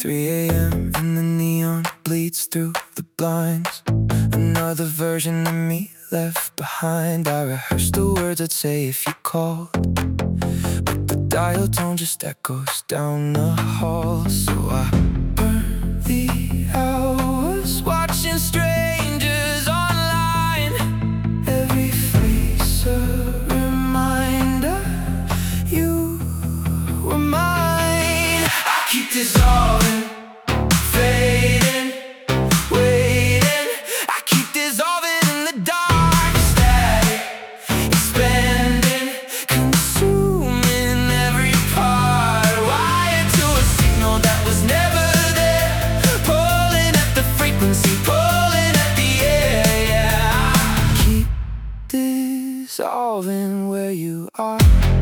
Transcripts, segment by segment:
3 a.m. and the neon bleeds through the blinds. Another version of me left behind. I rehearsed the words I'd say if you called, but the dial tone just echoes down the hall. So I burn the hours watching strangers online. Every face a reminder you were mine. I keep dissolving, fading, waiting. I keep dissolving in the dark, static, expanding, consuming every part. Wired to a signal that was never there, pulling at the frequency, pulling at the air. Yeah, I keep dissolving where you are.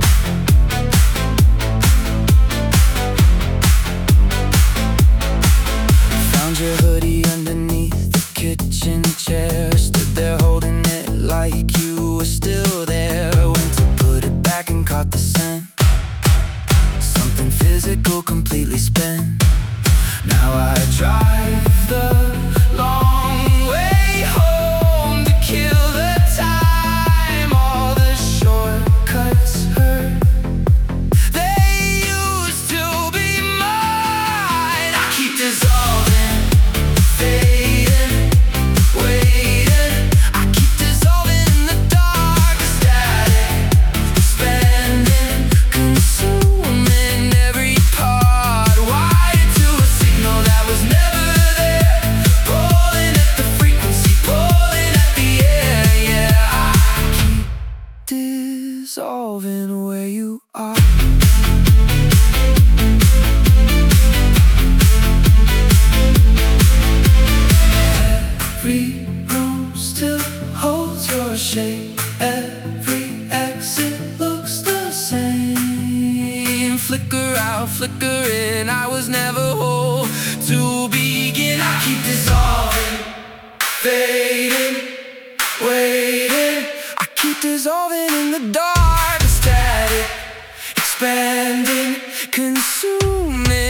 Found your hoodie underneath the kitchen chair. Stood there holding it like you were still there. Went to put it back and caught the scent. Something physical, completely spent. Now I drive the long way home to kill the time. All the shortcuts hurt. They used to be mine. I keep dissolving, fading, waiting. I keep dissolving in the dark, static, expanding, consuming every part. Wired to a signal that was never there, pulling at the frequency, pulling at the air. Yeah, I keep dissolving where you are. Every room still holds your shape. Every exit looks the same. Flicker out, flicker in. I was never whole to begin. I keep dissolving, fading, waiting. I keep dissolving in the dark, static, expanding, consuming